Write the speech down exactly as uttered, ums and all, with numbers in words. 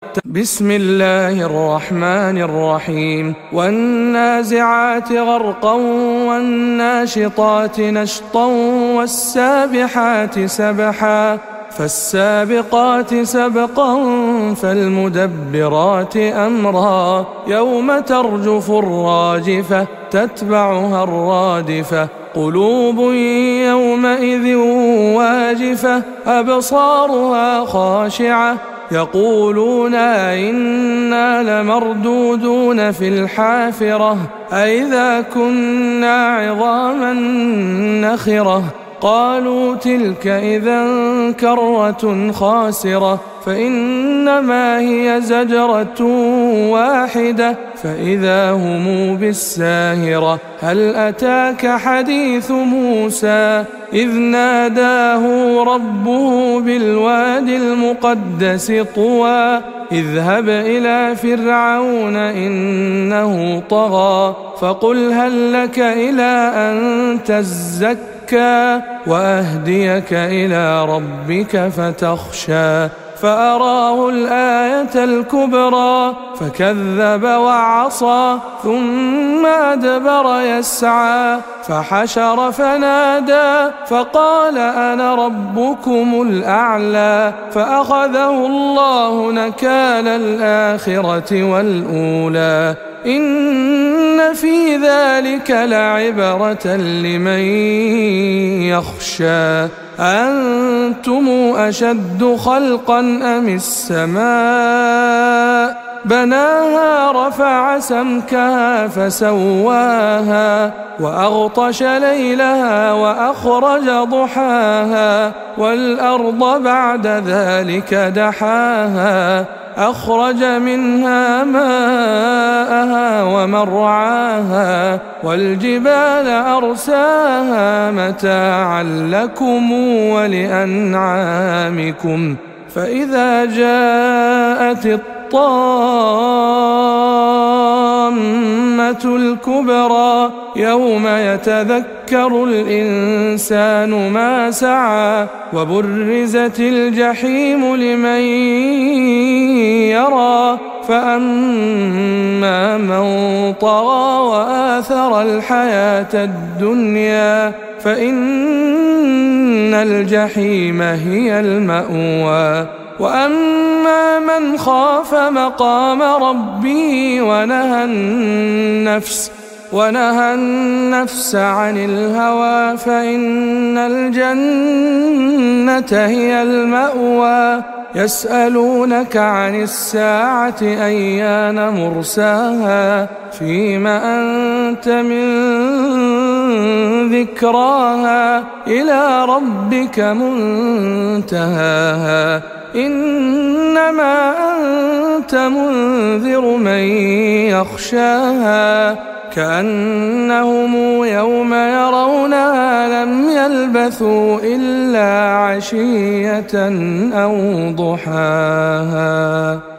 بسم الله الرحمن الرحيم والنازعات غرقا والناشطات نشطا والسابحات سبحا فالسابقات سبقا فالمدبرات أمرا يوم ترجف الراجفة تتبعها الرادفة قلوب يومئذ واجفة أبصارها خاشعة يقولون أئنا لمردودون في الحافرة أئذا كنا عظاما نخرة قالوا تلك إذا كرة خاسرة فإنما هي زجرة واحدة فإذا هم بالساهرة هل أتاك حديث موسى إذ ناداه ربه بالواد المقدس طوى اذهب إلى فرعون إنه طغى فقل هل لك إلى أن تزكى وأهديك إلى ربك فتخشى فأراه الآية الكبرى فكذب وعصى ثم أدبر يسعى فحشر فنادى فقال أنا ربكم الأعلى فأخذه الله نكال الآخرة والأولى إن في ذلك لعبرة لمن يخشى أنتم أشد خلقا أم السماء بناها رفع سمكها فسواها وأغطش ليلها وأخرج ضحاها والأرض بعد ذلك دحاها أخرج منها ماءها ومرعاها والجبال أرساها متاعا لكم ولأنعامكم فإذا جاءت الطامة الكبرى يوم يتذكر الإنسان ما سعى وبرزت الجحيم لمن يرى فأما من طغى وآثر الحياة الدنيا فإن الجحيم هي المأوى وأما من خاف مقام ربه ونهى النفس ونهى النفس عن الهوى فإن الجنة هي المأوى يسألونك عن الساعة أيان مرساها فيم أنت من ذكراها إلى ربك منتهاها إنما أنت منذر من يخشاها كأنهم يوم يرونها لم يلبثوا إلا عشية أو ضحاها.